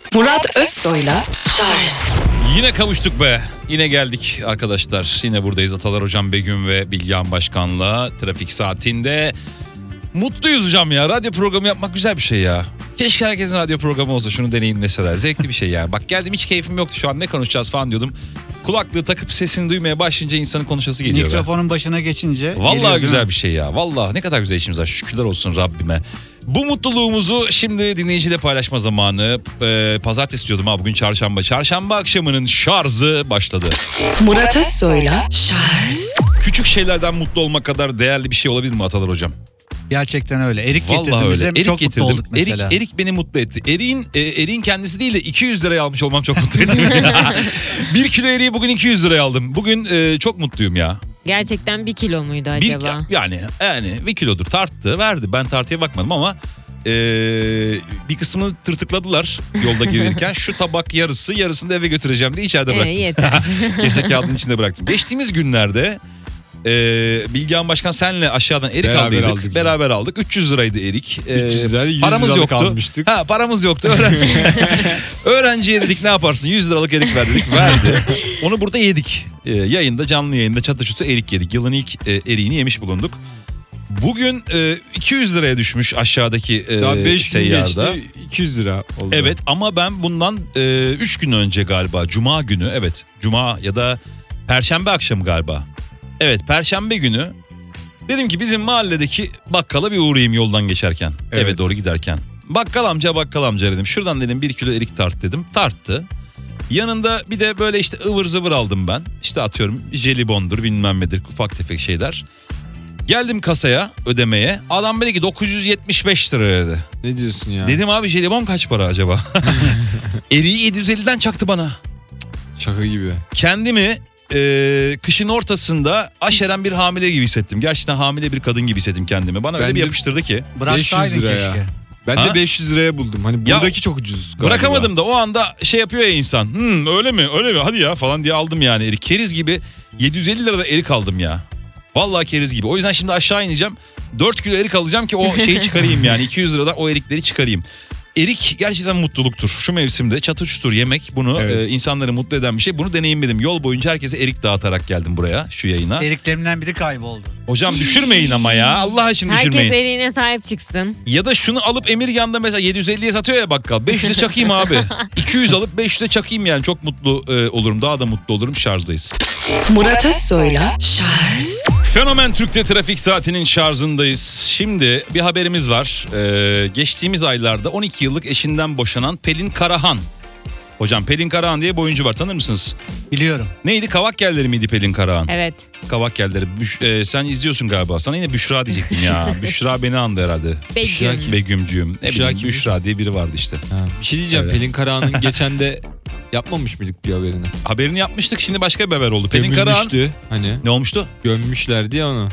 Murat Özsoy'la Charles. Yine kavuştuk be. Yine geldik arkadaşlar. Yine buradayız. Atalar Hocam, Begüm ve Bilgehan Başkan'la trafik saatinde. Mutluyuz hocam ya. Radyo programı yapmak güzel bir şey ya. Keşke herkesin radyo programı olsa, şunu deneyin mesela. Zevkli bir şey yani. Bak geldim, hiç keyfim yoktu şu an, ne konuşacağız falan diyordum. Kulaklığı takıp sesini duymaya başlayınca insanın konuşası geliyor. Mikrofonun başına geçince. Vallahi güzel bir şey ya. Vallahi ne kadar güzel işimiz var. Şükürler olsun Rabbime. Bu mutluluğumuzu şimdi dinleyiciyle paylaşma zamanı. Pazartesi diyordum ha, bugün çarşamba. Çarşamba akşamının şarjı başladı. Murat Özsoy'la Charles. Küçük şeylerden mutlu olmak kadar değerli bir şey olabilir mi Atalar Hocam? Gerçekten öyle. Erik Vallahi getirdi bize. öyle. Çok mutlu olduk mesela. Erik beni mutlu etti. Eriğin kendisi değil de 200 liraya almış olmam çok mutlu etti. 1 kilo eriği bugün 200 liraya aldım. Bugün çok mutluyum ya. Gerçekten 1 kilo muydu acaba? Yani 1 kilodur, tarttı verdi. Ben tartıya bakmadım ama bir kısmını tırtıkladılar yolda gelirken. Şu tabak yarısını da eve götüreceğim diye içeride bıraktım. Yeter. Kese kağıdının içinde bıraktım. Geçtiğimiz günlerde Bilgehan Başkan senle aşağıdan erik aldıydık. Beraber aldık. 300 liraydı erik. 300 liraydı, 100 paramız liralık yoktu. almıştık. Paramız yoktu. Öğrenciye dedik ne yaparsın? 100 liralık erik ver dedik. Verdi. Onu burada yedik. Yayında, canlı yayında çatı çutu erik yedik. Yılın ilk eriğini yemiş bulunduk. Bugün 200 liraya düşmüş aşağıdaki daha 5 gün seyyarda. geçti, 200 lira oldu. Evet, ama ben bundan 3 gün önce galiba, Cuma günü, evet Cuma ya da Perşembe akşamı galiba. Evet, Perşembe günü dedim ki bizim mahalledeki bakkala bir uğrayayım yoldan geçerken, evet, eve doğru giderken. Bakkal amca dedim, şuradan dedim 1 kilo erik tart dedim. Tarttı. Yanında bir de böyle işte ıvır zıvır aldım ben. İşte atıyorum jelibondur, bilmem nedir, ufak tefek şeyler. Geldim kasaya ödemeye. Adam dedi ki 975 lira dedi. Ne diyorsun ya? Dedim abi jelibon kaç para acaba? Eriği 750'den çaktı bana. Şaka gibi. Kendimi kışın ortasında aşeren bir hamile gibi hissettim. Gerçekten hamile bir kadın gibi hissettim kendimi. Bana öyle bir yapıştırdı ki. Bıraksaydın 500 liraya. keşke. Ben de 500 liraya buldum. Hani buradaki çok ucuz galiba. Bırakamadım da o anda şey yapıyor ya insan. Öyle mi hadi ya falan diye aldım yani erik. Keriz gibi 750 lirada erik aldım ya. Vallahi keriz gibi. O yüzden şimdi aşağı ineceğim. 4 kilo erik alacağım ki o şeyi çıkarayım yani. 200 liradan o erikleri çıkarayım. Erik gerçekten mutluluktur. Şu mevsimde çatır çutur yemek, bunu insanları mutlu eden bir şey. Bunu deneyimledim. Yol boyunca herkese erik dağıtarak geldim buraya, şu yayına. Eriklerimden biri kayboldu. Hocam düşürmeyin ama ya. Allah için düşürmeyin. Herkes eriğine sahip çıksın. Ya da şunu alıp Emirgan'da mesela 750'ye satıyor ya bakkal. 500'e çakayım abi. 200 alıp 500'e çakayım yani. Çok mutlu olurum. Daha da mutlu olurum. Şarjdayız. Murat Özsoy'la Charles. Fenomen Türk'te trafik saatinin şarjındayız. Şimdi bir haberimiz var. Geçtiğimiz aylarda 12 yıllık eşinden boşanan Pelin Karahan. Hocam Pelin Karahan diye bir oyuncu var, tanır mısınız? Biliyorum. Neydi, Kavakkelleri miydi Pelin Karahan? Evet. Kavakkelleri. Sen izliyorsun galiba. Sana yine Büşra diyecektim ya. Büşra beni andı herhalde. Begüm. Begümcüğüm. Ne bileyim, kim? Büşra diye biri vardı işte. Bir şey diyeceğim. Evet. Pelin Karahan'ın geçen de yapmamış mıydık bir haberini? Haberini yapmıştık, şimdi başka bir haber oldu. Pelin Karahan. Gömülmüştü. Hani Ne olmuştu? gömmüşlerdi ya onu.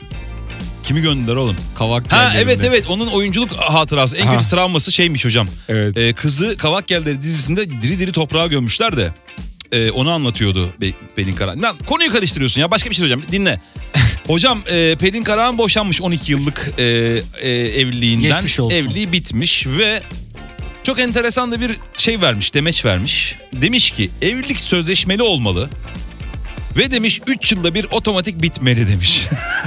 Kimi gönder oğlum? Kavak Ha yerlerinde. evet, onun oyunculuk hatırası. En kötü travması şeymiş hocam. Evet. Kızı Kavakkelleri dizisinde diri diri toprağa gömmüşler de. Onu anlatıyordu Pelin Karahan. Lan konuyu karıştırıyorsun ya, başka bir şey söyleyeceğim, dinle. Hocam Pelin Karahan boşanmış 12 yıllık evliliğinden. Geçmiş olsun. Evliliği bitmiş ve çok enteresan da bir şey vermiş, demeç vermiş. Demiş ki evlilik sözleşmeli olmalı. Ve demiş 3 yılda bir otomatik bitmeli demiş.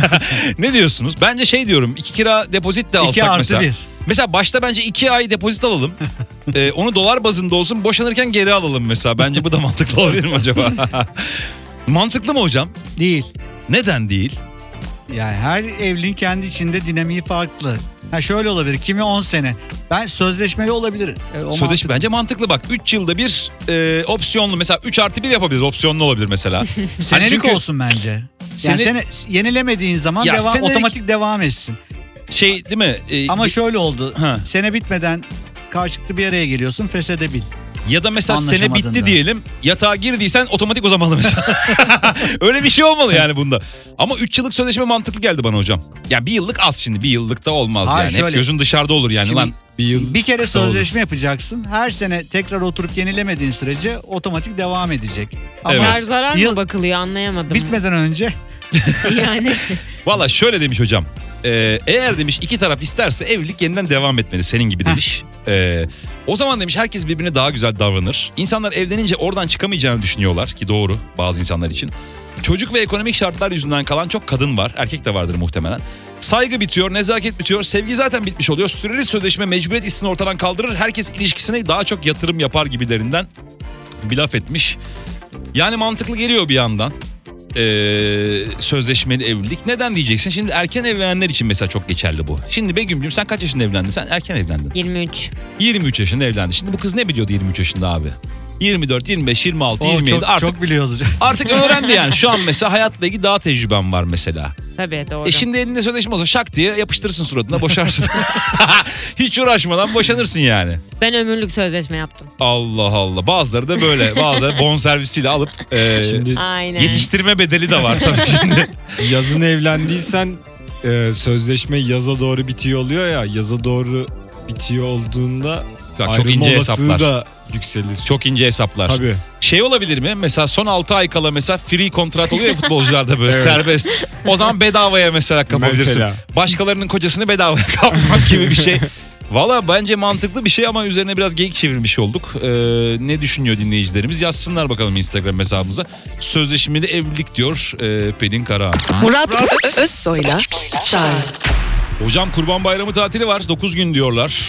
Ne diyorsunuz? Bence şey diyorum, 2 kira depozit de alsak mesela. 2+1. Mesela başta bence 2 ay depozit alalım. Onu dolar bazında olsun, boşanırken geri alalım mesela. Bence bu da mantıklı olabilir mi acaba? Mantıklı mı hocam? Değil. Neden değil? Yani her evliliğin kendi içinde dinamiği farklı. Şöyle olabilir. Kimi 10 sene. Ben sözleşmeli olabilir. Sözleşme bence mantıklı bak. 3 yılda bir opsiyonlu, mesela 3 + 1 yapabiliriz. Opsiyonlu olabilir mesela. Senelik çünkü olsun bence. Yani yenilemediğin zaman Ya senelik- otomatik devam etsin. Şey değil mi? Ama şöyle oldu. Ha. Sene bitmeden karşılıklı bir araya geliyorsun, feshedebil. Ya da mesela sene bitti Anlaşamadığında. diyelim, yatağa girdiysen otomatik o zamanlı mesela. Öyle bir şey olmalı yani bunda. Ama 3 yıllık sözleşme mantıklı geldi bana hocam. Ya 1 yıllık az şimdi, 1 yıllık da olmaz Hayır, yani. Hep şöyle. gözün dışarıda olur yani. Şimdi Lan bir kere kısa olur. sözleşme yapacaksın. Her sene tekrar oturup yenilemediğin sürece otomatik devam edecek. Ama Evet. Kar zarar Yıl mı bakılıyor, anlayamadım. bitmeden önce Yani. Valla şöyle demiş hocam. eğer demiş iki taraf isterse evlilik yeniden devam etmeli senin gibi demiş. O zaman demiş herkes birbirine daha güzel davranır. İnsanlar evlenince oradan çıkamayacağını düşünüyorlar ki doğru bazı insanlar için. Çocuk ve ekonomik şartlar yüzünden kalan çok kadın var. Erkek de vardır muhtemelen. Saygı bitiyor, nezaket bitiyor, sevgi zaten bitmiş oluyor. Süreli sözleşme mecburiyet hissini ortadan kaldırır. Herkes ilişkisine daha çok yatırım yapar gibilerinden bir laf etmiş. Yani mantıklı geliyor bir yandan. Sözleşmeli evlilik. Neden diyeceksin? Şimdi erken evlenenler için mesela çok geçerli bu. Şimdi Begüm'cüğüm sen kaç yaşında evlendin? Sen erken evlendin. 23. 23 yaşında evlendi. Şimdi bu kız ne biliyordu 23 yaşında abi? 24, 25, 26, 27 çok, artık çok biliyordu. artık öğrendi yani. Şu an mesela hayatla ilgili daha tecrübem var mesela. Tabii doğru. Şimdi elinde sözleşme olsa şak diye yapıştırırsın suratına boşarsın. Hiç uğraşmadan boşanırsın yani. Ben ömürlük sözleşme yaptım. Allah Allah. Bazıları da böyle. Bazıları bonservisiyle alıp Şimdi Aynen. yetiştirme bedeli de var tabii şimdi. yazın evlendiysen sözleşme yaza doğru bitiyor oluyor ya. Yaza doğru bitiyor olduğunda Bak, çok ayrılma ince olasılığı hesaplar. da yükselir. Çok ince hesaplar. Tabii. Şey olabilir mi? Mesela son 6 ay kala mesela free kontrat oluyor ya futbolcularda böyle Evet. serbest. O zaman bedavaya mesela kapabilirsin. Mesela. Başkalarının kocasını bedavaya kapmak gibi bir şey. Valla bence mantıklı bir şey ama üzerine biraz geyik çevirmiş olduk. Ne düşünüyor dinleyicilerimiz? Yazsınlar bakalım Instagram hesabımıza. Sözleşmeli evlilik diyor Pelin Karahan. Murat Özsoy'la Charles. Hocam Kurban Bayramı tatili var. 9 gün diyorlar.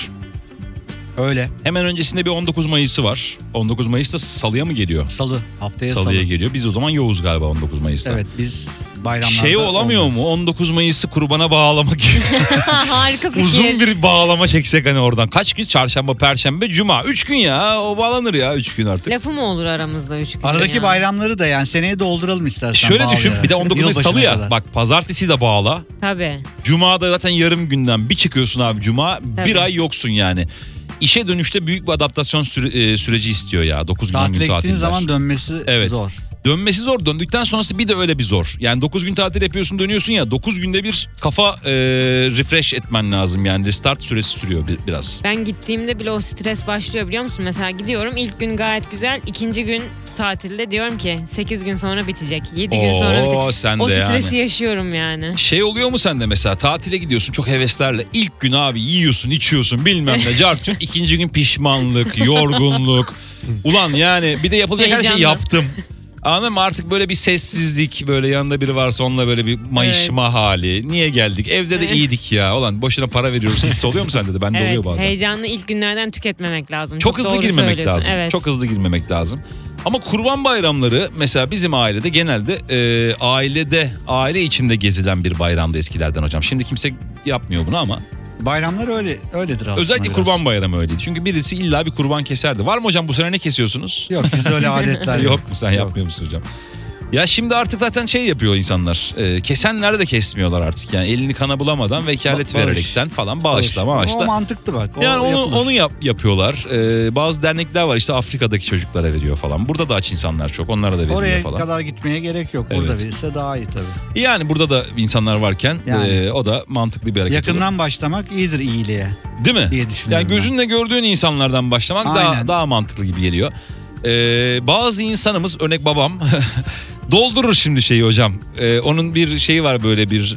Öyle. Hemen öncesinde bir 19 Mayıs'ı var. 19 Mayıs'ta Salı'ya mı geliyor? Salı. Haftaya Salı'ya salı. geliyor. Biz o zaman yoğuz galiba 19 Mayıs'ta. Evet biz bayramlarda... Şey olamıyor olmuyoruz. mu? 19 Mayıs'ı kurbana bağlamak gibi. Harika fikir. Uzun bir bağlama çeksek hani oradan. Kaç gün? Çarşamba, Perşembe, Cuma. 3 gün ya. O bağlanır ya 3 gün artık. Lafı mı olur aramızda 3 gün? Aradaki ya? bayramları da yani seneye dolduralım istersen. Şöyle düşün. bağlayarak. Bir de 19 Mayıs Yılbaşına Salı ya. kadar. Bak pazartesi de bağla. Tabii. Cuma'da zaten yarım günden bir çıkıyorsun abi Cuma. Tabii. Bir ay yoksun yani. İşe dönüşte büyük bir adaptasyon süreci istiyor ya. 9 gün 10 gün Tatile tatiller. gittiğin zaman dönmesi Evet. zor. Dönmesi zor. Döndükten sonrası bir de öyle bir zor. Yani 9 gün tatil yapıyorsun dönüyorsun ya. 9 günde bir kafa refresh etmen lazım. Yani restart süresi sürüyor biraz. Ben gittiğimde bile o stres başlıyor biliyor musun? Mesela gidiyorum ilk gün gayet güzel. İkinci gün tatilde diyorum ki 8 gün sonra bitecek. 7 gün sonra bitecek. Sen O de stresi yani. yaşıyorum yani. Şey oluyor mu sende mesela tatile gidiyorsun çok heveslerle. İlk gün abi yiyorsun içiyorsun bilmem ne cartçuk. İkinci gün pişmanlık, yorgunluk. Ulan yani bir de yapılacak her şeyi Heyecanlı. yaptım. Anladın mı? Artık böyle bir sessizlik böyle yanında biri varsa onunla böyle bir mayışma hali. Niye geldik? Evde de iyiydik ya. Ulan boşuna para veriyoruz hissi oluyor mu sende de? Bende Evet, oluyor bazen. heyecanlı ilk günlerden tüketmemek lazım. Çok hızlı doğru girmemek söylüyorsun. lazım. Evet. Çok hızlı girmemek lazım. Ama kurban bayramları mesela bizim ailede genelde aile içinde gezilen bir bayramdı eskilerden hocam. Şimdi kimse yapmıyor bunu ama Bayramlar öyledir aslında. özellikle biraz. kurban bayramı öyleydi. Çünkü birisi illa bir kurban keserdi. Var mı hocam bu sene ne kesiyorsunuz? Yok bizde öyle adetler yok. Yok mu sen yapmıyor musun hocam? Ya şimdi artık zaten şey yapıyor insanlar. Kesenler de kesmiyorlar artık. Yani elini kana bulamadan vekalet Bağış. vererekten falan bağışla. O mantıklı bak. O Yani yapılır. onu yapıyorlar. Bazı dernekler var işte Afrika'daki çocuklara veriyor falan. Burada da aç insanlar çok. Onlara da veriliyor Oraya falan. kadar gitmeye gerek yok. Burada Evet. verirse daha iyi tabii. Yani burada da insanlar varken Yani. o da mantıklı bir hareket Yakından başlamak iyidir iyiliğe olur. Değil mi? diye düşünüyorum. Yani gözünle gördüğün insanlardan başlamak Aynen. daha mantıklı gibi geliyor. Bazı insanımız örnek babam doldurur şimdi şeyi hocam. Onun bir şeyi var böyle bir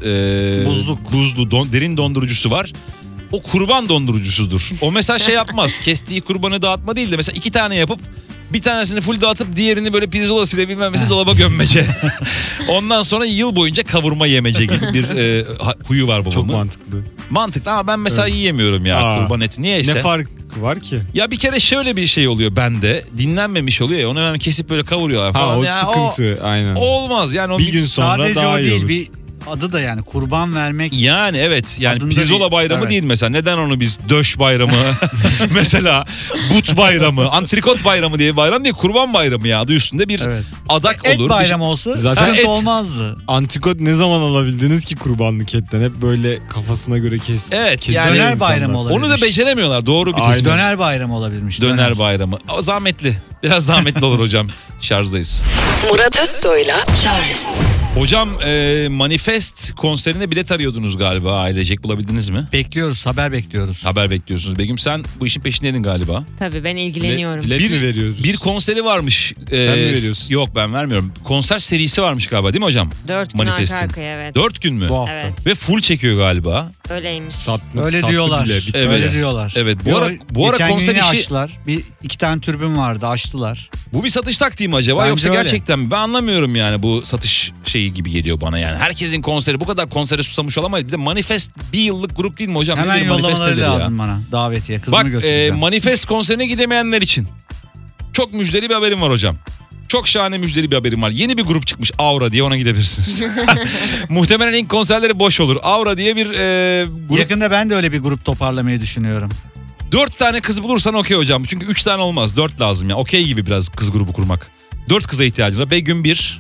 buzlu derin dondurucusu var. O kurban dondurucusudur. O mesela şey yapmaz. Kestiği kurbanı dağıtma değil de mesela 2 tane yapıp bir tanesini full dağıtıp diğerini böyle pirzolasıyla bilmem nesi dolaba gömmece. Ondan sonra yıl boyunca kavurma yemece gibi bir huyu var babamın. Çok mantıklı. Mantıklı ama ben mesela yiyemiyorum ya Aa, kurban eti. Niyeyse. Ne fark var ki? Ya bir kere şöyle bir şey oluyor bende. Dinlenmemiş oluyor ya onu hemen kesip böyle kavuruyorlar falan. Ha o Ya sıkıntı aynen. O olmaz yani o Bir gün sonra Sadece daha o iyi değil olur. bir adı da yani kurban vermek. Yani evet yani Adında pirzola bir- bayramı evet. değil mesela. Neden onu biz döş bayramı mesela but bayramı, antrikot bayramı diye bir bayram değil kurban bayramı ya adı üstünde bir Evet. adak Et olur. bayramı olsa Zaten sıkıntı et. olmazdı. Antikot ne zaman alabildiniz ki kurbanlık etten? Hep böyle kafasına göre Evet, kesiyor yani Döner insanlar. bayramı olabilir. Onu da beceremiyorlar doğru bir Aynen. tespit. Döner bayramı olabilmiş. Döner bayramı. O zahmetli. Biraz zahmetli olur hocam. Şarjdayız. Murat Özsoy'la Charles Hocam Manifest konserine bilet arıyordunuz galiba, ailecek bulabildiniz mi? Bekliyoruz, haber bekliyoruz. Haber bekliyorsunuz. Begüm sen bu işin peşindeydin galiba. Tabii ben ilgileniyorum. Bilet mi veriyoruz? Bir konseri varmış. mi veriyorsun? Yok, ben vermiyorum. Konser serisi varmış galiba, değil mi hocam? 4 gün arka Manifest'in. arkaya, evet. 4 gün mü? Bu hafta. Evet. Ve full çekiyor galiba. Öyleymiş. Öyle Sattı diyorlar. bile, bitti. Evet. Öyle diyorlar. Evet, bu Yo, ara geçen konser gün yine işi- açtılar. İki tane türbün vardı, açtılar. Bu bir satış taktiği mi acaba, Bence yoksa öyle. gerçekten mi? Ben anlamıyorum yani, bu satış şeyi gibi geliyor bana yani. Herkesin konseri, bu kadar konsere susamış olamayız. Bir de Manifest bir yıllık grup değil mi hocam? Hemen Nedir Manifest yollamaları nedir ya? lazım bana, davetiye. Kızımı Bak götüreceğim. Manifest konserine gidemeyenler için çok müjdeli bir haberim var hocam. Çok şahane müjdeli bir haberim var. Yeni bir grup çıkmış, Aura diye, ona gidebilirsiniz. Muhtemelen ilk konserleri boş olur. Aura diye bir grup. Yakında ben de öyle bir grup toparlamayı düşünüyorum. 4 tane kız bulursan okey hocam. Çünkü 3 tane olmaz, 4 lazım ya. Okey gibi biraz kız grubu kurmak. 4 kıza ihtiyacımız var. Begüm 1.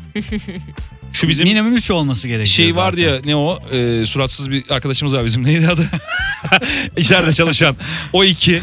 Şu bizim Minimum 3 olması gerekiyor. şey vardı ya, ne o? Suratsız bir arkadaşımız var bizim. Neydi adı? İçeride çalışan. O 2.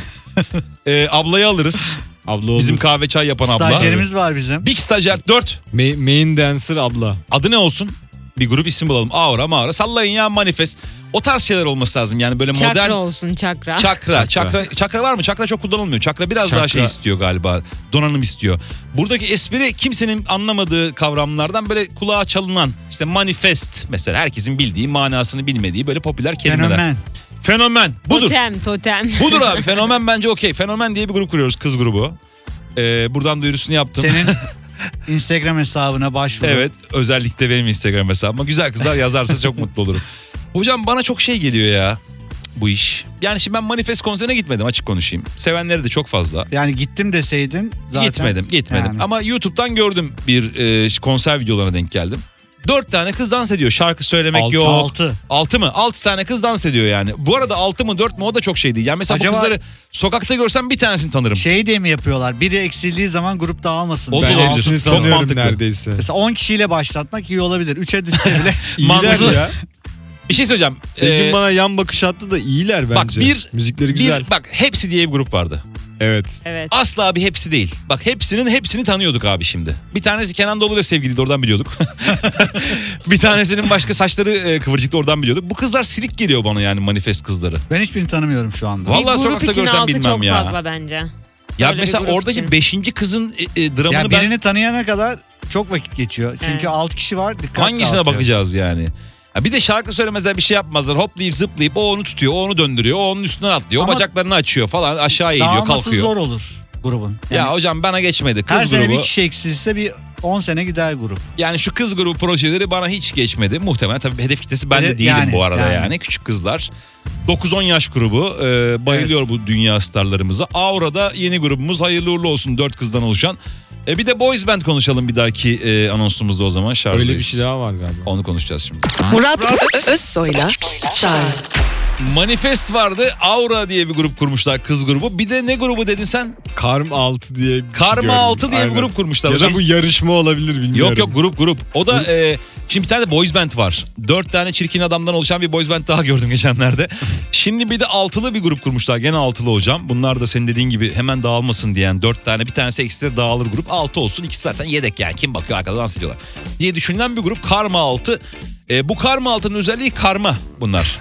Ablayı alırız. Abla Bizim olur. kahve çay yapan abla. Stajyerimiz var bizim. Big stajyer 4. Main dancer abla. Adı ne olsun? Bir grup isim bulalım. Aura mağara. Sallayın ya, Manifest. O tarz şeyler olması lazım. Yani böyle Çakra modern... olsun, çakra. Çakra var mı? Çakra çok kullanılmıyor. Çakra biraz daha Çakra. şey istiyor galiba. Donanım istiyor. Buradaki espri kimsenin anlamadığı kavramlardan böyle kulağa çalınan, işte manifest mesela, herkesin bildiği, manasını bilmediği böyle popüler kelimeler. Fenomen. Fenomen. Budur. Totem. Budur abi. Fenomen bence okey. Fenomen diye bir grup kuruyoruz, kız grubu. Buradan duyurusunu yaptım. Senin Instagram hesabına başvuru. Evet, özellikle benim Instagram hesabıma güzel kızlar yazarsa çok mutlu olurum. Hocam bana çok şey geliyor ya bu iş. Yani şimdi ben Manifest konserine gitmedim, açık konuşayım. Sevenleri de çok fazla. Yani gittim deseydin zaten. Gitmedim. Yani. Ama YouTube'dan gördüm, bir konser videolarına denk geldim. 4 tane kız dans ediyor. Şarkı söylemek yok. 6. 6 mı? 6 tane kız dans ediyor yani. Bu arada 6 mı 4 mü, o da çok şey değil. Yani mesela Acaba- bu kızları sokakta görsem bir tanesini tanırım. Şey diye mi yapıyorlar? Biri eksildiği zaman grup dağılmasın. O da Ben olabilir. hepsini Çok tanıyorum mantıklı. neredeyse. Mesela 10 kişiyle başlatmak iyi olabilir. 3'e düşse bile. İyiler Mantıklı. ya. Bir şey söyleyeceğim. Begüm bana yan bakış attı da iyiler bence. Bak, Müzikleri güzel. Bak, Hepsi diye bir grup vardı. Evet. Evet. Asla bir hepsi değil. Bak, hepsini tanıyorduk abi şimdi. Bir tanesi Kenan Doğulu'yla sevgiliydi, oradan biliyorduk. Bir tanesinin başka saçları kıvırcıktı, oradan biliyorduk. Bu kızlar silik geliyor bana yani, Manifest kızları. Ben hiçbirini tanımıyorum şu anda. Vallahi Bir grup sokakta için görsem altı bilmem çok ya. fazla bence. Ya Öyle bir mesela grup oradaki için. 5. kızın dramını Ya ben birini tanıyana kadar çok vakit geçiyor. Çünkü Evet. 6 kişi var. Dikkat hangisine dağıtıyor. bakacağız yani? Ya bir de şarkı söylemezler, bir şey yapmazlar. Hoplayıp zıplayıp o onu tutuyor, o onu döndürüyor, o onun üstünden atlıyor, o Ama bacaklarını açıyor falan, aşağı eğiliyor, Dağılması kalkıyor. zor olur grubun. Yani Ya hocam bana geçmedi her kız sene grubu. bir kişi eksilse bir 10 sene gider grup. Yani şu kız grubu projeleri bana hiç geçmedi. Muhtemelen tabii hedef kitlesi ben de Evet, değilim yani, bu arada yani. yani. Küçük kızlar. 9-10 yaş grubu. Bayılıyor bu dünya starlarımıza. Aura'da yeni grubumuz, hayırlı uğurlu olsun, 4 kızdan oluşan. Bir de boys band konuşalım bir dahaki anonsumuzda o zaman. Şarjdayız. Öyle bir şey daha var galiba. Onu konuşacağız şimdi. Murat Özsoy'la Charles Manifest vardı. Aura diye bir grup kurmuşlar, kız grubu. Bir de ne grubu dedin sen? Karm 6 diye bir şey Karma gördüm. 6 diye Aynen. bir grup kurmuşlar. Ya hocam. da bu yarışma olabilir bilmiyorum. Yok grup. O da şimdi bir tane de boys band var. 4 tane çirkin adamdan oluşan bir boys band daha gördüm geçenlerde. Şimdi bir de altılı bir grup kurmuşlar. Gene altılı hocam. Bunlar da senin dediğin gibi hemen dağılmasın diyen 4 tane, bir tanesi ekstra dağılır grup. 6 olsun, ikisi zaten yedek yani. Kim bakıyor, arkada dans ediyorlar diye düşünülen bir grup. Karma 6. Bu karma altının özelliği karma bunlar.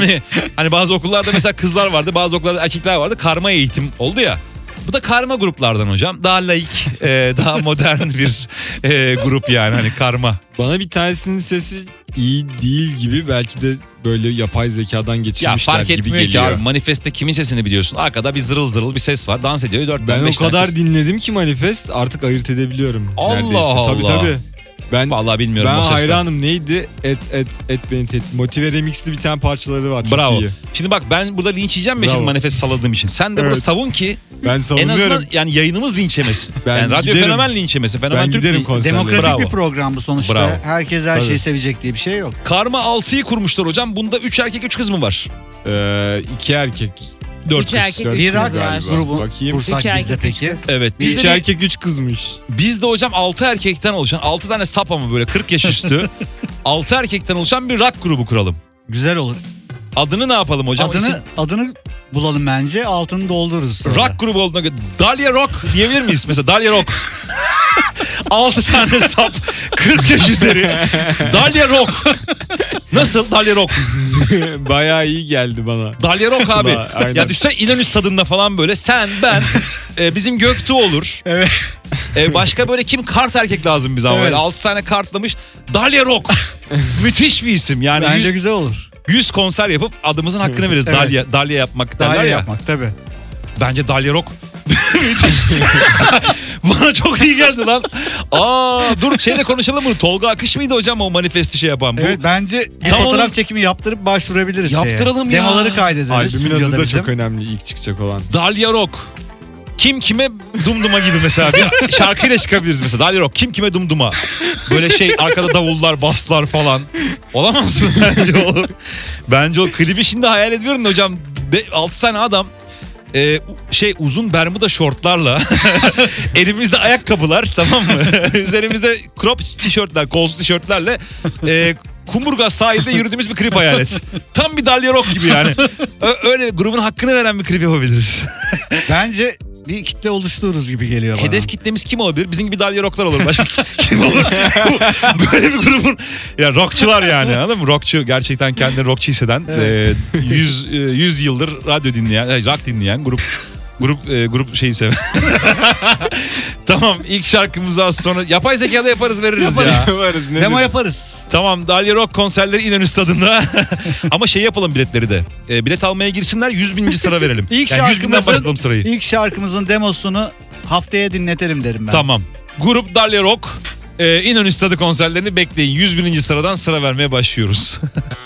hani bazı okullarda mesela kızlar vardı, bazı okullarda erkekler vardı. Karma eğitim oldu ya. Bu da karma gruplardan hocam. Daha laik, daha modern bir grup yani, hani karma. Bana bir tanesinin sesi iyi değil gibi, belki de böyle yapay zekadan Ya geçirmişler fark gibi etmiyor ki geliyor. abi. Manifest'te kimin sesini biliyorsun? Arkada bir zırıl zırıl bir ses var. Dans ediyor. 4 Ben o kadar dinledim ki Manifest, artık ayırt edebiliyorum. Allah neredeyse. Allah. Tabii. Ben Vallahi bilmiyorum o ben sesler. hayranım. Neydi? Et beni tehdit. Motive Remix'li bir tane parçaları var. Çok Bravo. iyi. Şimdi bak, ben burada linç yiyeceğim ya Bravo. şimdi Manifest salladığım için. Sen de burada Evet. savun ki Ben en savunuyorum. azından yani yayınımız linç yemesin. Ben Yani radyo giderim. fenomen linç yemesin. Fenomen Ben Türk giderim linç- konserlere. Demokratik Bravo. bir program bu sonuçta. Bravo. Herkes her Tabii. şeyi sevecek diye bir şey yok. Karma 6'yı kurmuşlar hocam. Bunda 3 erkek 3 kız mı var? 2 erkek. 4 Üç kız. erkek, Dört üç Bir kız kız var. galiba. grubu Bakayım. kursak Üç biz de erkek, üç peki. kız. Evet. 3 Bizde, erkek 3 kızmış. bizde hocam 6 erkekten oluşan, 6 tane sap ama böyle 40 yaş üstü 6 erkekten oluşan bir rock grubu kuralım. Güzel olur. Adını ne yapalım hocam? Adını bulalım bence. Altını doldururuz sonra. Rock grubu olduğuna göre Dahlia Rock diyebilir miyiz? Mesela Dahlia Rock. 6 tane sap, 40 yaş üzeri. Dalya Rock. Nasıl Dalya Rock? Bayağı iyi geldi bana. Dalya Rock abi. Aynen. Ya düşünsene İnönü stadında falan böyle sen, ben, bizim Göktuğ olur. Evet. Başka böyle kim? Kart erkek lazım bize ama Evet. böyle 6 tane kartlamış. Dalya Rock. Müthiş bir isim yani. Bence güzel olur. 100 konser yapıp adımızın hakkını veririz. Evet. Dalya yapmak derler Daha iyi ya. yapmak tabii. Bence Dalya Rock. Müthiş. Bana çok iyi geldi lan. Dur şeyle konuşalım bunu. Tolga Akış mıydı hocam o manifesti şey yapan? Bu Evet bence bir Tam fotoğraf onu- çekimi yaptırıp başvurabiliriz Yaptıralım şeye. ya. Demoları kaydederiz. Albümün stüdyoda adı da bizim. çok önemli ilk çıkacak olan. Dalya Rock. Kim kime dumduma gibi mesela bir şarkıyla çıkabiliriz mesela. Dalya Rock kim kime dumduma. Böyle şey arkada davullar, baslar falan. Olamaz mı? Bence olur. Bence o klibi şimdi hayal ediyorum da hocam 6 tane adam uzun bermuda şortlarla elimizde ayakkabılar, tamam mı? Üzerimizde crop tişörtler, kolsuz tişörtlerle Kumburgaz sahilde yürüdüğümüz bir klip hayal et. Tam bir Dalya Rock gibi yani. Öyle grubun hakkını veren bir klip yapabiliriz. Bence bir kitle oluştururuz gibi geliyor bana. Hedef kitlemiz kim olabilir? Bizim gibi Dalya Rock'lar olur. Başka kim olur? Böyle bir grubun ya rockçular yani, anladın mı? Rockçu, gerçekten kendini rockçu hisseden, 100 yıldır radyo dinleyen, rock dinleyen grup şeyi seven. Tamam, ilk şarkımızı az sonra yapay zekada yaparız, veririz ya. Yaparız. ne Demo demek? yaparız. Tamam, Dalya Rock konserleri İnönü Stadı'nda. Ama şey yapalım biletleri de. Bilet almaya girsinler, 100.000. sıra verelim. İlk Yani 100.000'den başlatalım sırayı. İlk şarkımızın demosunu haftaya dinletelim derim ben. Tamam. Grup Dalya Rock İnönü Stadı konserlerini bekleyin. 100.000. sıradan sıra vermeye başlıyoruz.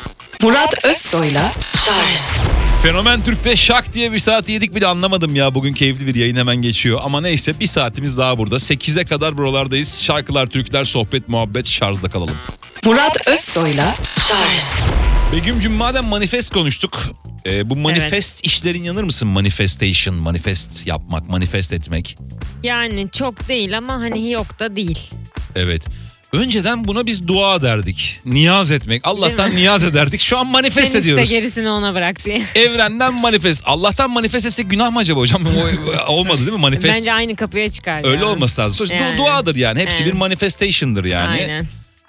Murat Özsoy'la Charles Fenomen Türk'te şak diye bir saat yedik bile, anlamadım ya. Bugün keyifli bir yayın hemen geçiyor. Ama neyse, bir saatimiz daha burada. 8'e kadar buralardayız. Şarkılar, türküler, sohbet, muhabbet, şarjda kalalım. Murat Özsoy'la Charles Begüm'cüm, madem manifest konuştuk. Bu manifest işlerin yanır mısın? Manifestation, manifest yapmak, manifest etmek. Yani çok değil ama hani yok da değil. Evet. Önceden buna biz dua derdik. Niyaz etmek. Allah'tan Değil mi? niyaz ederdik. Şu an manifest Sen ediyoruz. iste gerisini ona bırak diye. Evrenden manifest. Allah'tan manifest etsek günah mı acaba hocam? Olmadı değil mi manifest? Bence aynı kapıya çıkar. Öyle ya. olması lazım. Sonuçta Yani. duadır yani. Hepsi Evet. bir manifestation'dır yani. Aynen.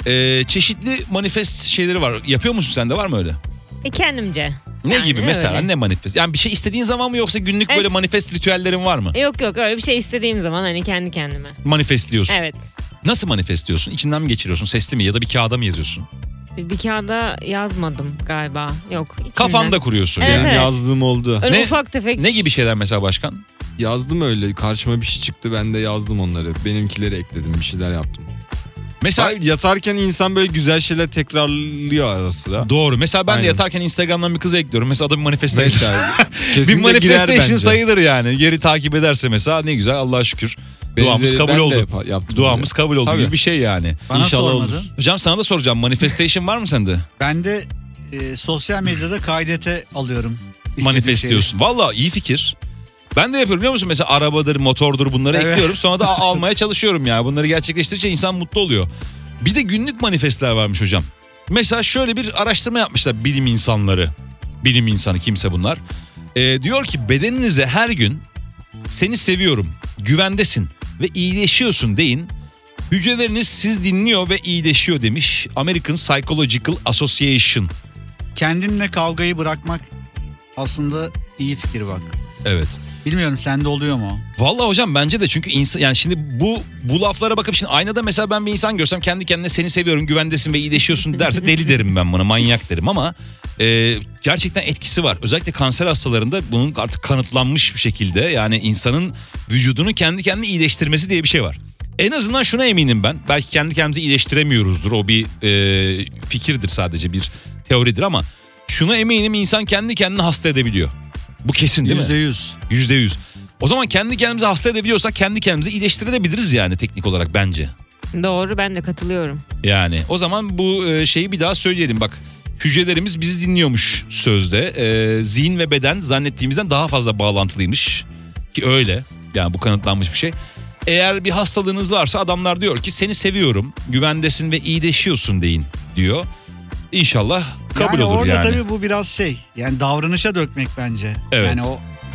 Çeşitli manifest şeyleri var. Yapıyor musun, sende var mı öyle? Kendimce. Ne Yani gibi mesela, öyle. ne manifest? Yani bir şey istediğin zaman mı, yoksa günlük böyle manifest ritüellerin var mı? Yok öyle bir şey istediğim zaman hani kendi kendime. Manifestliyorsun. Evet. Nasıl manifestliyorsun? İçinden mi geçiriyorsun? Sesli mi, ya da bir kağıda mı yazıyorsun? Bir kağıda yazmadım galiba. Yok. içimden. Kafanda kuruyorsun Evet, yani. evet. Yazdığım oldu. Öyle Ne- ufak tefek. Ne gibi şeyler mesela başkan? Yazdım öyle. Karşıma bir şey çıktı, ben de yazdım onları. Benimkileri ekledim, bir şeyler yaptım. Mesela Hayır, yatarken insan böyle güzel şeyler tekrarlıyor ara sıra. doğru. Mesela ben de Aynen. yatarken Instagram'dan bir kızı ekliyorum. Mesela adı bir manifestation. Mesela Bir kesinlikle girer manifestation bence. sayılır yani. Geri takip ederse mesela, ne güzel, Allah'a şükür. Duamız Benzeri kabul ben de oldu. yaptım Duamız kabul oldu Tabii. gibi bir şey yani. Bana İnşallah sormadın. olur. Hocam sana da soracağım. Manifestation var mı sende? Ben de sosyal medyada kaydete alıyorum. İstediğim Manifest şeyi. diyorsun. Valla iyi fikir. Ben de yapıyorum, biliyor musun? Mesela arabadır, motordur, bunları Evet. ekliyorum. Sonra da almaya çalışıyorum yani. Bunları gerçekleştirince insan mutlu oluyor. Bir de günlük manifestler varmış hocam. Mesela şöyle bir araştırma yapmışlar bilim insanları. Bilim insanı kimse bunlar. Diyor ki bedeninize her gün seni seviyorum, güvendesin ve iyileşiyorsun deyin. Hücreleriniz siz dinliyor ve iyileşiyor demiş American Psychological Association. Kendinle kavgayı bırakmak aslında iyi fikir bak. Evet. Bilmiyorum, sende oluyor mu? Vallahi hocam bence de, çünkü insan, yani şimdi bu laflara bakıp şimdi aynada mesela ben bir insan görsem kendi kendine seni seviyorum, güvendesin ve iyileşiyorsun derse deli derim ben buna, manyak derim, ama gerçekten etkisi var. Özellikle kanser hastalarında bunun artık kanıtlanmış bir şekilde, yani insanın vücudunu kendi kendine iyileştirmesi diye bir şey var. En azından şuna eminim ben, belki kendi kendimizi iyileştiremiyoruzdur, o bir fikirdir, sadece bir teoridir, ama şuna eminim, insan kendi kendini hasta edebiliyor. Bu kesin değil mi? %100. %100. O zaman kendi kendimizi hasta edebiliyorsak kendi kendimizi iyileştirebiliriz yani, teknik olarak bence. Doğru, ben de katılıyorum. Yani o zaman bu şeyi bir daha söyleyelim bak. Hücrelerimiz bizi dinliyormuş sözde. Zihin ve beden zannettiğimizden daha fazla bağlantılıymış. Ki öyle. Yani bu kanıtlanmış bir şey. Eğer bir hastalığınız varsa adamlar diyor ki seni seviyorum, güvendesin ve iyileşiyorsun deyin diyor. İnşallah kabul olur orada yani. tabii bu biraz şey, yani davranışa dökmek bence. Evet. Yani o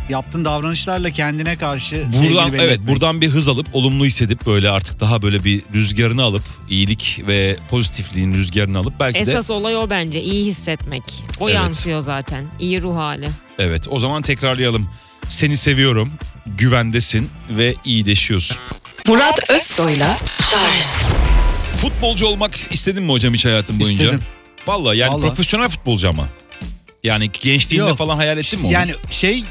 yaptığın davranışlarla kendine karşı Buradan sevgini belli evet etmek. buradan bir hız alıp olumlu hissedip böyle artık daha böyle bir rüzgarını alıp iyilik ve pozitifliğin rüzgarını alıp belki de Esas olay o bence. İyi hissetmek. O Evet. yansıyor zaten. İyi ruh hali. evet o zaman tekrarlayalım. Seni seviyorum, güvendesin ve iyileşiyorsun. Murat Özsoy'la Charles Futbolcu olmak istedin mi hocam hiç hayatın boyunca? İstedim. Vallahi yani Vallahi. profesyonel futbolcu ama. Yani gençliğinde Yok. falan hayal ettin mi onu? Yani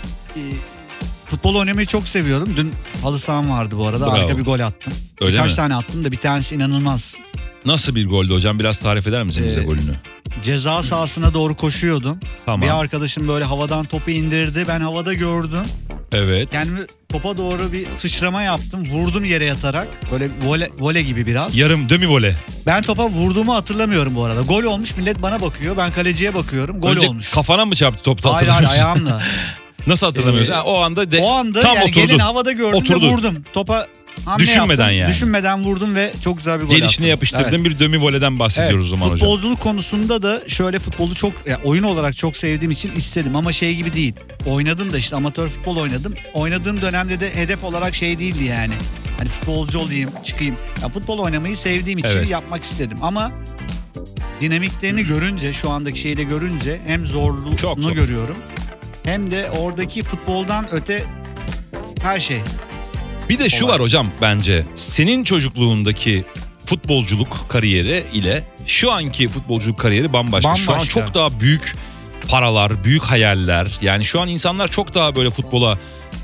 futbol oynamayı çok seviyorum. Dün halı saham vardı bu arada. Bravo. Harika bir gol attım. Öyle Birkaç mi? tane attım da bir tanesi inanılmaz. Nasıl bir goldü hocam? Biraz tarif eder misin bize golünü? Ceza sahasına doğru koşuyordum. Tamam. Bir arkadaşım böyle havadan topu indirdi. Ben havada gördüm. Evet. Kendimi topa doğru bir sıçrama yaptım. Vurdum yere yatarak. Böyle voley gibi biraz. Yarım demi vole. Ben topa vurduğumu hatırlamıyorum bu arada. Gol olmuş, millet bana bakıyor. Ben kaleciye bakıyorum. Gol Önce olmuş. kafana mı çarptı top? Hayır Hatırlamıyorsun. ayağımla. Nasıl hatırlamıyorsun? Ha, o anda O anda tam yani oturdu. gelin havada gördüm Oturdu. ve vurdum. Topa hamle Düşünmeden yaptım. yani. Düşünmeden vurdum ve çok güzel bir gol Gelişine attım. yapıştırdığın Evet. bir demi voleden bahsediyoruz o zaman hocam. Futbolculuk konusunda da şöyle futbolu çok oyun olarak çok sevdiğim için istedim ama şey gibi değil. Oynadım da işte amatör futbol oynadım. Oynadığım dönemde de hedef olarak şey değildi yani. Hani futbolcu olayım, çıkayım. Ya futbol oynamayı sevdiğim için Evet. yapmak istedim ama dinamiklerini görünce, şu andaki şeyi de görünce hem zorluğunu Çok zor. görüyorum hem de oradaki futboldan öte her şey. Bir de şu Olay. var hocam bence. Senin çocukluğundaki futbolculuk kariyeri ile şu anki futbolculuk kariyeri bambaşka. Şu an Bambaşka. çok daha büyük paralar, büyük hayaller. Yani şu an insanlar çok daha böyle futbola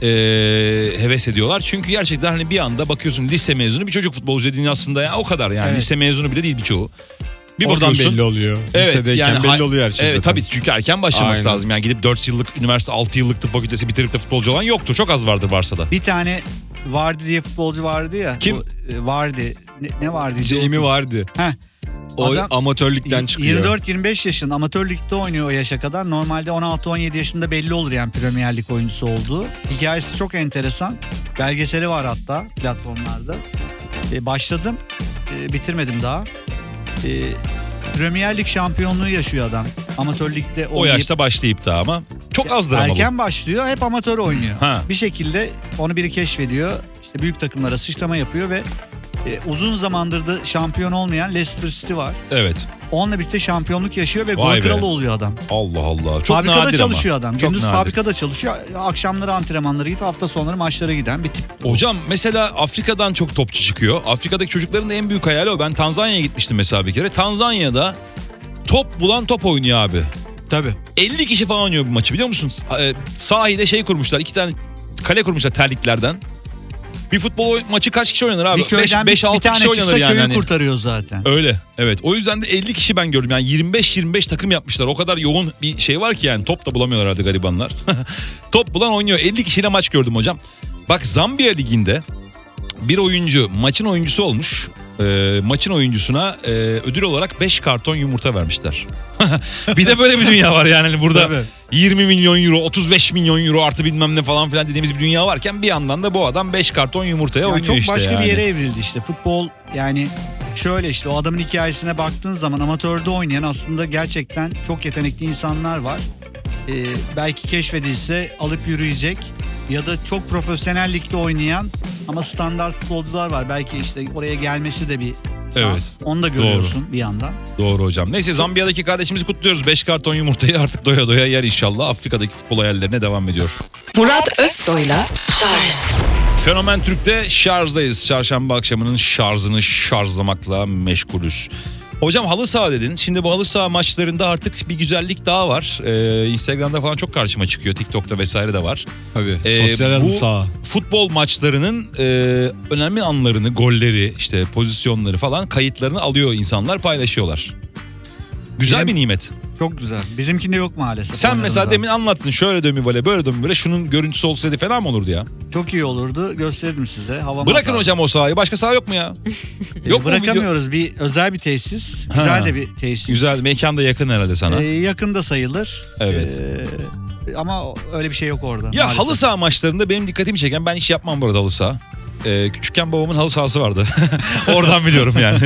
heves ediyorlar. Çünkü gerçekten hani bir anda bakıyorsun lise mezunu bir çocuk futbolcu dediğin aslında ya o kadar yani. Evet. Lise mezunu bile değil birçoğu. Bir Oradan bakıyorsun. belli oluyor. Evet, Lisedeyken yani belli oluyor her şey Evet zaten. tabii çünkü erken başlaması Aynen. lazım. Yani gidip 4 yıllık üniversite 6 yıllık tıp fakültesi bitirip de futbolcu olan yoktur. Çok az vardır varsa da. Bir tane Vardy diye futbolcu vardı ya. Kim? Bu, Vardy. Ne vardı? Jamie vardı. Heh. O Adam amatörlükten çıkıyor. 24-25 yaşında amatör ligde oynuyor o yaşa kadar. Normalde 16-17 yaşında belli olur yani Premier Lig oyuncusu olduğu. Hikayesi çok enteresan. Belgeseli var hatta platformlarda. Başladım. Bitirmedim daha. Premier Lig şampiyonluğu yaşıyor adam. Amatör ligde O oynayıp. yaşta başlayıp da ama çok azdır ama bu. Erken başlıyor, hep amatör oynuyor. Ha. Bir şekilde onu biri keşfediyor. İşte büyük takımlara sıçrama yapıyor ve uzun zamandır da şampiyon olmayan Leicester City var. Evet. Onunla birlikte şampiyonluk yaşıyor ve Vay gol be. kralı oluyor adam. Allah Allah. Çok Fabrikada nadir çalışıyor ama. adam. Çok Gündüz nadir. fabrikada çalışıyor. Akşamları antrenmanları gidip hafta sonları maçlara giden bir tip. Hocam mesela Afrika'dan çok topçu çıkıyor. Afrika'daki çocukların da en büyük hayali o. Ben Tanzanya'ya gitmiştim mesela bir kere. Tanzanya'da top bulan top oynuyor abi. Tabii. 50 kişi falan oynuyor bu maçı biliyor musun? Sahilde şey kurmuşlar. 2 tane kale kurmuşlar terliklerden. Bir futbol maçı kaç kişi oynanır abi? Bir köyden 5-6 bir tane kişi çıksa oynanır yani. köyü Hani. kurtarıyor zaten. Öyle evet. O yüzden de 50 kişi ben gördüm. Yani 25-25 takım yapmışlar. O kadar yoğun bir şey var ki yani. Top da bulamıyorlar artık garibanlar. Top bulan oynuyor. 50 kişiyle maç gördüm hocam. Bak Zambiya Ligi'nde bir oyuncu maçın oyuncusu olmuş. Maçın oyuncusuna ödül olarak 5 karton yumurta vermişler. Bir de böyle bir dünya var yani. Hani burada Tabii. 20 milyon euro, 35 milyon euro artı bilmem ne falan filan dediğimiz bir dünya varken bir yandan da bu adam 5 karton yumurtaya Yani oynuyor çok işte başka yani. bir yere evrildi işte. Futbol yani şöyle işte o adamın hikayesine baktığın zaman amatörde oynayan aslında gerçekten çok yetenekli insanlar var. Belki keşfedilse alıp yürüyecek ya da çok profesyonel ligde oynayan ama standart futbolcular var. Belki işte oraya gelmesi de bir şans. Evet. Onu da görüyorsun bir yandan. Doğru hocam. Neyse Zambiya'daki kardeşimizi kutluyoruz. 5 karton yumurtayı artık doya doya yer inşallah. Afrika'daki futbol hayallerine devam ediyor. Murat Özsoy'la Charles Fenomen Türk'te şarjdayız. Çarşamba akşamının şarjını şarjlamakla meşgulüz. Hocam halı saha dedin. Şimdi bu halı saha maçlarında artık bir güzellik daha var. Instagram'da falan çok karşıma çıkıyor. TikTok'ta vesaire de var. Tabii. Sosyal halı bu saha. futbol maçlarının önemli anlarını, golleri, işte pozisyonları falan kayıtlarını alıyor insanlar, paylaşıyorlar. Güzel Bizim- bir nimet. Çok güzel. Bizimkinde yok maalesef. Sen oynadığımız mesela zaman. demin anlattın şöyle dönmü böyle dönmü böyle şunun görüntüsü olsaydı fena mı olurdu ya? Çok iyi olurdu. Gösterdim size. Hava Bırakın matarı. hocam o sahayı. Başka saha yok mu ya? Yok mu video? Bırakamıyoruz. Bir özel bir tesis. Güzel de bir tesis. Güzel. Mekan da yakın herhalde sana. Yakında sayılır. Evet. Ama öyle bir şey yok orada. Ya maalesef. halı saha maçlarında benim dikkatimi çeken, ben hiç yapmam bu arada halı saha. Küçükken babamın halı sahası vardı. Oradan biliyorum yani.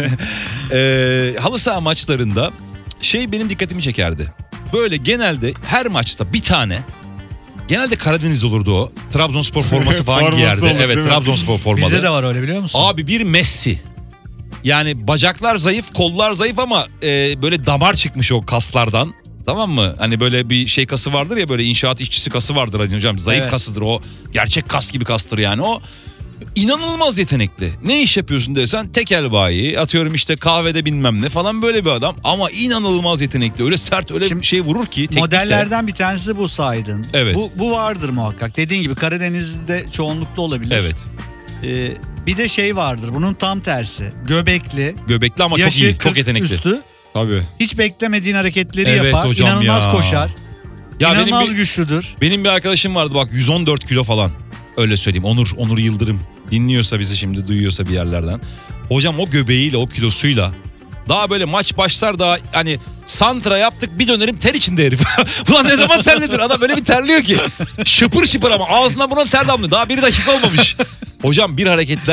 Halı saha maçlarında şey benim dikkatimi çekerdi. Böyle genelde her maçta bir tane Genelde Karadeniz olurdu o. Trabzonspor forması falan Forması giyerdi. olur, Evet, değil mi? Trabzonspor formalı. Bizde de var öyle, biliyor musun? Abi bir Messi. Yani bacaklar zayıf, kollar zayıf ama böyle damar çıkmış o kaslardan. Tamam mı? Hani böyle bir şey kası vardır ya, böyle inşaat işçisi kası vardır hocam. Zayıf Evet. kasıdır o. Gerçek kas gibi kastır yani o. İnanılmaz yetenekli. Ne iş yapıyorsun desen tekel bayi, atıyorum işte kahvede bilmem ne falan, böyle bir adam. Ama inanılmaz yetenekli. Öyle sert, öyle Şimdi bir şey vurur ki teknikte. Modellerden bir tanesi bu saydın. Evet. Bu vardır muhakkak. Dediğin gibi Karadeniz'de çoğunlukta olabilir. Evet. Bir de şey vardır, bunun tam tersi. Göbekli, Göbekli ama çok yaşı iyi, çok 40 yetenekli. üstü. Tabii. Hiç beklemediğin hareketleri Evet yapar. hocam İnanılmaz ya. koşar. Ya İnanılmaz güçlüdür. benim bir arkadaşım vardı bak, 114 kilo falan. Öyle söyleyeyim. Onur Yıldırım dinliyorsa bizi, şimdi duyuyorsa bir yerlerden. Hocam o göbeğiyle, o kilosuyla daha böyle maç başlar, daha hani santra yaptık bir dönerim ter içinde herif. Ulan ne zaman terlidir adam, böyle bir terliyor ki. Şıpır şıpır ama ağzına buna ter damlıyor. Daha 1 dakika olmamış. Hocam bir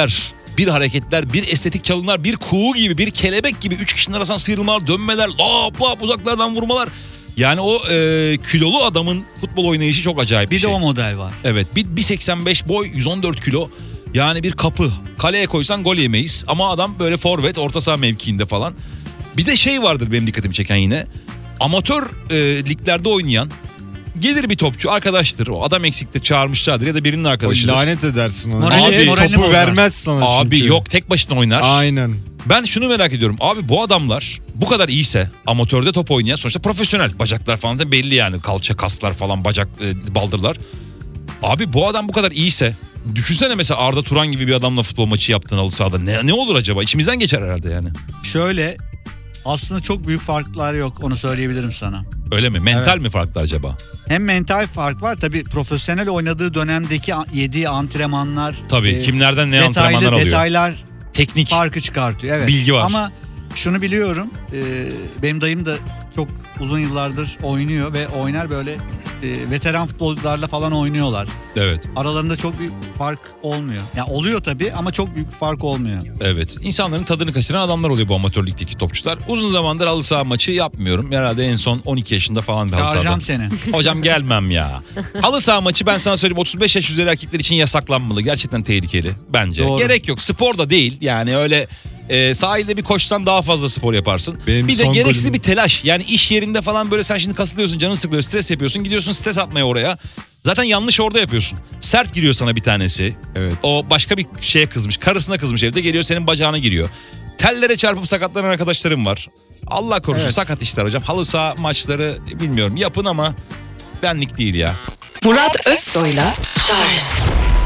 hareketler, bir estetik çalımlar, bir kuğu gibi, bir kelebek gibi 3 kişinin arasından sıyrılmalar, dönmeler, lap lap uzaklardan vurmalar. Yani o kilolu adamın futbol oynayışı çok acayip bir Bir de şey. o model var. Evet, 1.85 boy, 114 kilo. Yani bir kapı. Kaleye koysan gol yemeyiz. Ama adam böyle forvet, orta saha mevkiinde falan. Bir de şey vardır benim dikkatimi çeken yine. Amatör liglerde oynayan, gelir bir topçu, arkadaştır. O adam eksiktir, çağırmışlardır ya da birinin O arkadaşıdır. lanet edersin onu. Morali Topu bozar. vermez sana Abi çünkü. yok, tek başına oynar. Aynen. Ben şunu merak ediyorum. Abi bu adamlar bu kadar iyiyse, amatörde top oynayan, sonuçta profesyonel. Bacaklar falan da belli yani. Kalça, kaslar falan, bacak, baldırlar. Abi bu adam bu kadar iyiyse, düşünsene mesela Arda Turan gibi bir adamla futbol maçı yaptığın halı sahada. Ne olur acaba? İçimizden geçer herhalde yani. Şöyle, aslında çok büyük farklar yok, onu söyleyebilirim sana. Öyle mi? Mental Evet. mi farklar acaba? Hem mental fark var tabii, profesyonel oynadığı dönemdeki yediği antrenmanlar. Tabii kimlerden ne antrenmanlar alıyor. Detaylar Teknik. farkı çıkartıyor. Evet. Bilgi var. Ama şunu biliyorum, benim dayım da çok uzun yıllardır oynuyor ve oynar, böyle veteran futbolcularla falan oynuyorlar. Evet. Aralarında çok büyük fark olmuyor. Yani oluyor tabii ama çok büyük bir fark olmuyor. Evet. İnsanların tadını kaçıran adamlar oluyor bu amatör ligdeki topçular. Uzun zamandır halı saha maçı yapmıyorum. Herhalde en son 12 yaşında falan bir halı sahada. Çağıracağım seni. Hocam gelmem ya. Halı saha maçı, ben sana söyleyeyim, 35 yaş üzeri erkekler için yasaklanmalı. Gerçekten tehlikeli bence. Doğru. Gerek yok. Spor da değil. Yani öyle sahilde bir koşsan daha fazla spor yaparsın. Benim bir de son gereksiz golüm- bir telaş. Yani iş yerinde falan böyle sen şimdi kasılıyorsun, canın sıkılıyor, stres yapıyorsun. Gidiyorsun stres atmaya oraya. Zaten yanlış orada yapıyorsun. Sert giriyor sana bir tanesi. Evet. O başka bir şeye kızmış. Karısına kızmış evde, geliyor senin bacağına giriyor. Tellere çarpıp sakatlanan arkadaşlarım var. Allah korusun, Evet. sakat işler hocam. Halı saha maçları bilmiyorum, yapın ama benlik değil ya. Murat Özsoy'la Charles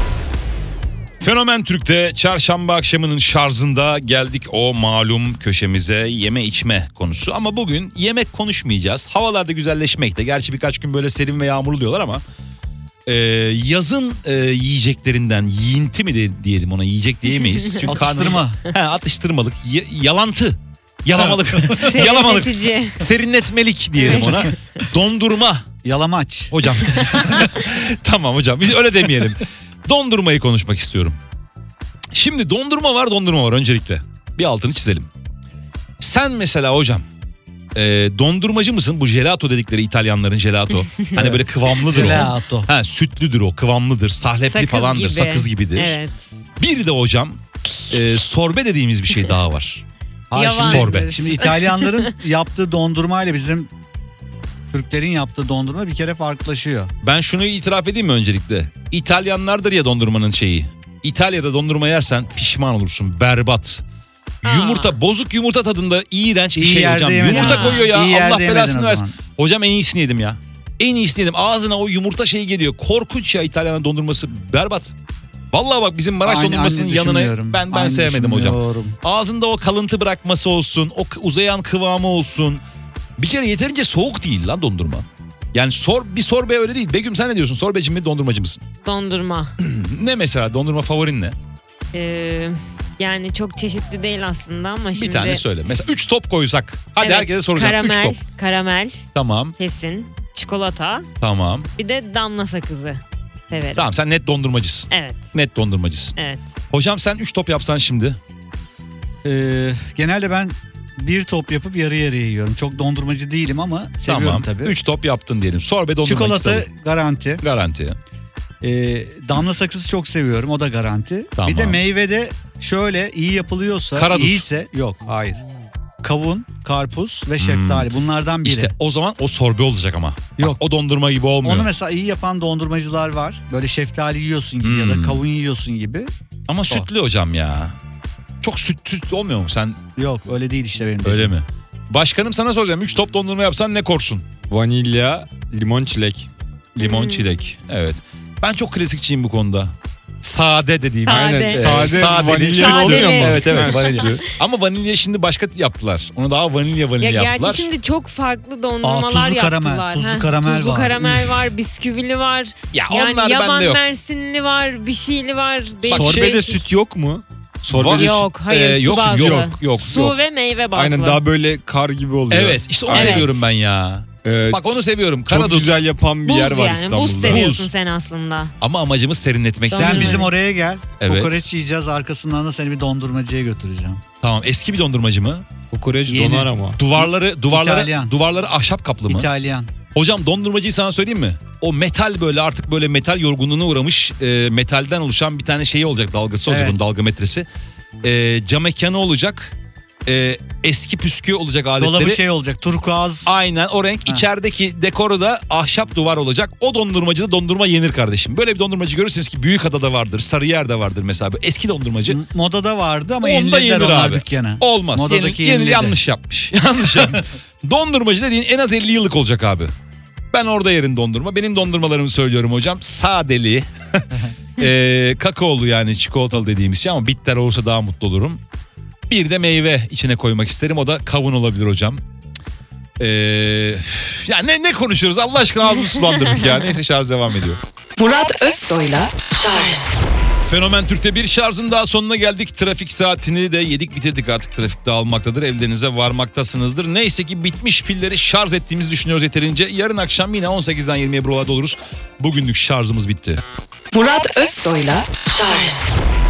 Fenomen Türk'te çarşamba akşamının şarjında geldik o malum köşemize, yeme içme konusu. Ama bugün yemek konuşmayacağız. Havalarda güzelleşmekte. Gerçi birkaç gün böyle serin ve yağmurlu diyorlar ama yazın yiyeceklerinden, yiyinti mi diyelim ona, yiyecek diyemeyiz. Çünkü Atıştırma. Atıştırmalık, yalantı, yalamalık, yalamalık, Serinletici. serinletmelik diyelim ona. Dondurma. Yalamaç. Hocam. Tamam hocam, biz öyle demeyelim. Dondurmayı konuşmak istiyorum. Şimdi dondurma var öncelikle. Bir altını çizelim. Sen mesela hocam dondurmacı mısın? Bu gelato dedikleri İtalyanların gelato. Hani böyle kıvamlıdır o. Gelato. Ha, sütlüdür o, kıvamlıdır, sahlepli Sakız falandır, gibi. sakız gibidir. Evet. Bir de hocam sorbe dediğimiz bir şey daha var. Hayır, Yavan. şimdi, Sorbe. şimdi İtalyanların yaptığı dondurma ile bizim Türklerin yaptığı dondurma bir kere farklılaşıyor. Ben şunu itiraf edeyim mi öncelikle? İtalyanlardır ya dondurmanın şeyi. İtalya'da dondurma yersen pişman olursun. Berbat. Yumurta, bozuk yumurta tadında iğrenç bir İyi şey yerde hocam. yemedin. Yumurta Ha. koyuyor ya. İyi yerde Allah yemedin belasını o versin. zaman. Hocam en iyisini yedim ya. En iyisini yedim. Ağzına o yumurta şeyi geliyor. Korkunç ya, İtalyan dondurması. Berbat. Vallahi bak, bizim Maraş dondurmasının yanına düşünmüyorum. ben Aynı sevmedim hocam. düşünmüyorum. Ağzında o kalıntı bırakması olsun. O uzayan kıvamı olsun. Bir kere yeterince soğuk değil lan dondurma. Yani bir sorbe öyle değil. Begüm sen ne diyorsun? Sorbeci mi, dondurmacı mısın? Dondurma. Ne mesela, dondurma favorin ne? Yani çok çeşitli değil aslında ama şimdi... Bir tane söyle. Mesela 3 top koysak. Hadi Evet, herkese soracağım. 3 top. Karamel Tamam. kesin. Çikolata. Tamam. Bir de damla sakızı. Severim. Tamam, sen net dondurmacısın. Evet. Net dondurmacısın. Evet. Hocam sen 3 top yapsan şimdi. Genelde ben bir top yapıp yarı yarıya yiyorum. Çok dondurmacı değilim ama seviyorum Tamam. tabii. 3 top yaptın diyelim. Sorbe dondurma Çikolata ikisi alın. garanti. Garanti. Damla sakızı çok seviyorum. O da garanti. Tamam. Bir de meyvede şöyle iyi yapılıyorsa, Karadut. iyiyse yok hayır. Kavun, karpuz ve şeftali bunlardan biri. İşte o zaman o sorbe olacak ama. Yok. Bak, o dondurma gibi olmuyor. Onu mesela iyi yapan dondurmacılar var. Böyle şeftali yiyorsun gibi ya da kavun yiyorsun gibi. Ama sütlü hocam ya. Çok süt olmuyor mu sen? Yok öyle değil işte benim. Öyle mi? Başkanım sana soracağım. 3 top dondurma yapsan ne korsun? Vanilya, limon, çilek. Limon, çilek. Evet. Ben çok klasikçiyim bu konuda. Sade dediğimiz. Sade. Aynen. Evet. Sade vanilya Sadeli. olmuyor mu? Evet evet Ha, vanilya. Ama vanilya şimdi başka yaptılar. Onu daha vanilya Ya yaptılar. gerçi şimdi çok farklı dondurmalar tuzlu karamel, yaptılar. tuzlu Ha, karamel tuzlu var. karamel var, bisküvili var. Ya Yani onlar yaban bende yok. mersinli var, bir şeyli var. Bak, Sorbede şey- süt yok mu? Sorbede süt. Yok, hayır, su yok, bazlı. yok. Su ve meyve bazlı. Aynen daha böyle kar gibi oluyor. Evet işte onu Evet. seviyorum ben ya. Bak onu seviyorum. çok Karadut. güzel yapan bir Buz yer var yani, İstanbul'da. buz seviyorsun Buz. sen aslında. Ama amacımız serinletmek. Doğru. Sen Evet. bizim oraya gel. Evet. Kokoreç yiyeceğiz. Arkasından da seni bir dondurmacıya götüreceğim. Tamam eski bir dondurmacı mı? Kokoreç Yeni. donar ama. Duvarları İtalyan. ahşap kaplı mı? İtalyan. Hocam dondurmacıyı sana söyleyeyim mi? O metal böyle artık böyle metal yorgunluğuna uğramış metalden oluşan bir tane şeyi olacak, dalgası olacak, Evet. onun dalga metresi. Cam mekanı olacak. Eski püskü olacak aletleri. Dolabı şey olacak. Turkuaz. Aynen o renk. Ha. İçerideki dekoru da ahşap duvar olacak. O dondurmacıda dondurma yenir kardeşim. Böyle bir dondurmacı görürseniz ki Büyükada'da vardır. Sarıyer'de vardır mesela. Böyle eski dondurmacı. Modada vardı ama Onda yenilediler yenir onlar abi. dükkanı. Olmaz. Modadaki Yenildi, yeniledi. yanlış yapmış. Yanlış yapmış. Dondurmacı dediğin en az 50 yıllık olacak abi. Ben orada yerim dondurma. Benim dondurmalarımı söylüyorum hocam. Sadeli. Kakaolu yani çikolatalı dediğimiz şey ama bitter olursa daha mutlu olurum. Bir de meyve içine koymak isterim. O da kavun olabilir hocam. Ya ne konuşuyoruz Allah aşkına ağzımı sulandırdık ya. Neyse şarj devam ediyor. Murat Özsoy'la Charles Fenomen Türk'te bir şarjın daha sonuna geldik. Trafik saatini de yedik bitirdik artık trafikte almaktadır. Evlerinize varmaktasınızdır. Neyse ki bitmiş pilleri şarj ettiğimizi düşünüyoruz yeterince. Yarın akşam yine 18'den 20'ye buralarda oluruz. Bugünlük şarjımız bitti. Murat Özsoy'la Charles